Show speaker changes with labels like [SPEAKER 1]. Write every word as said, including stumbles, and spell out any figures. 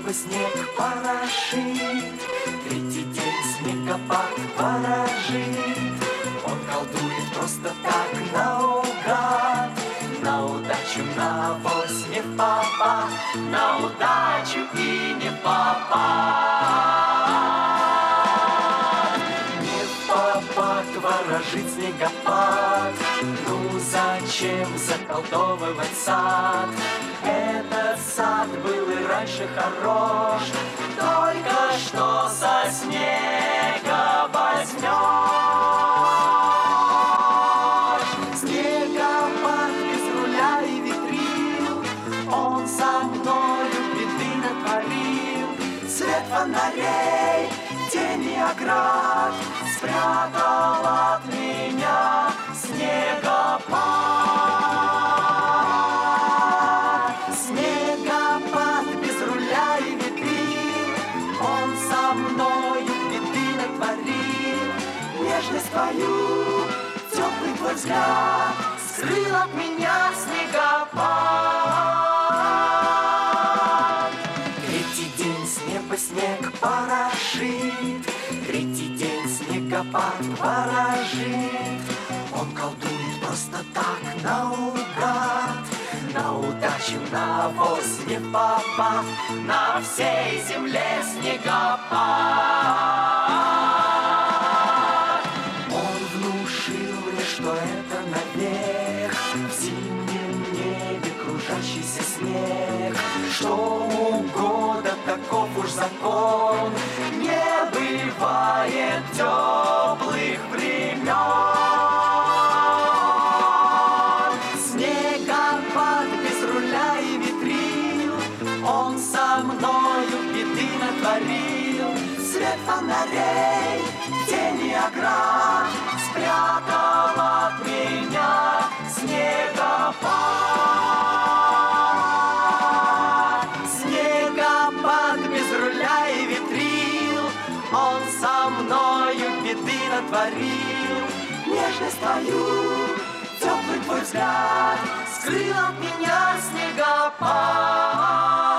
[SPEAKER 1] небо снег порошит, третий день снегопад ворожит. Он колдует просто так наугад, на удачу, на авось не в попад, на удачу и не в попад. Не в попад ворожит снегопад, ну зачем заколдовывать сад? Этот сад был и раньше хорош, только что со снега возьмешь. Снегопад без руля и ветрил, он со мною беды натворил. Свет фонарей, тени оград спрятал от меня снегопад. Снегопад без руля и ветрил, он со мною беды натворил. Нежность твою, теплый твой взгляд скрыл от меня снегопад. Третий день с неба снег порошит, третий день снегопад ворожит. Он колдует просто так наугад, на удачу, на авось не в попад, на всей земле снегопад. Он внушил мне, что это навек, в зимнем небе кружащийся снег, что у года таков уж закон, не бывает теплых времен. Снегопад без руля и ветрил, он со мною беды натворил. Свет фонарей, тени оград спрятал от меня снегопад. Снегопад без руля и ветрил, он со мною беды натворил. Нежность твою, теплый твой взгляд скрыл от меня снегопад.